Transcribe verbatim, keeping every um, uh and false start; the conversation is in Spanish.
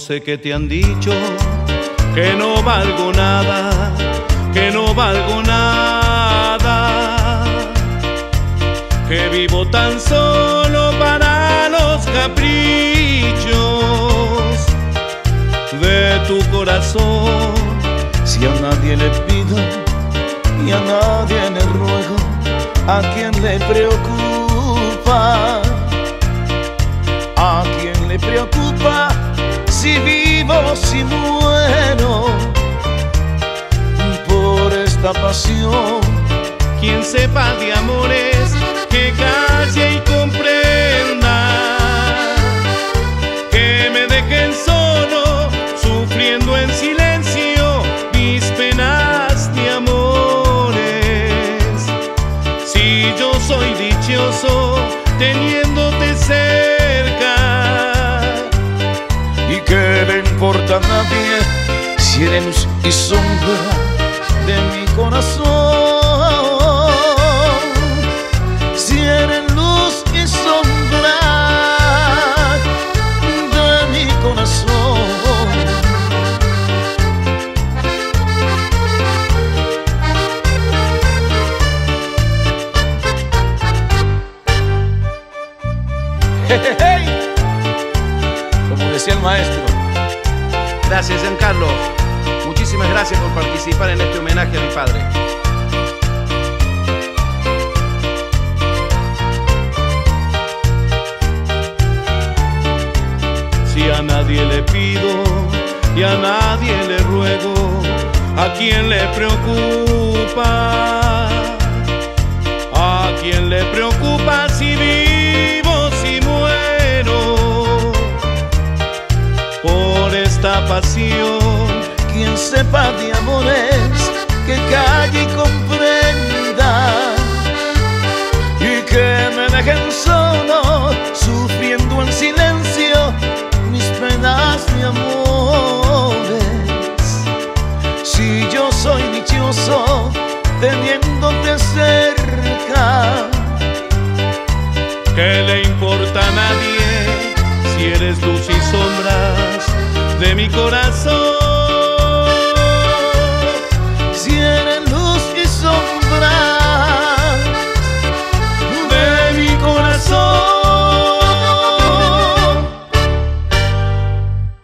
sé que te han dicho que no valgo nada, que no valgo nada, que vivo tan solo para los caprichos de tu corazón. Si a nadie le pido y a nadie le ruego, ¿a quién le preocupa? ¿A quién le preocupa si vivo, si muero por esta pasión? Quien sepa de amores, que calle y comprenda, que me dejen solo, sufriendo en silencio mis penas de amores. Si yo soy dichoso teniéndote cerca, ¿y qué le importa a nadie si eres luz y sombra de mi corazón? Si eres luz y sombra de mi corazón. Hey, hey, hey. Como decía el maestro. Gracias, Giancarlo. Muchísimas gracias por participar en este homenaje a mi padre. Si a nadie le pido y a nadie le ruego, ¿a quién le preocupa? ¿A quién le preocupa si vivo, si muero por esta pasión? Quien sepa de amores, que calle y comprenda, y que me dejen solo, sufriendo en silencio mis penas de amores. Si yo soy dichoso teniéndote cerca, ¿qué le importa a nadie si eres luz y sombras de mi corazón?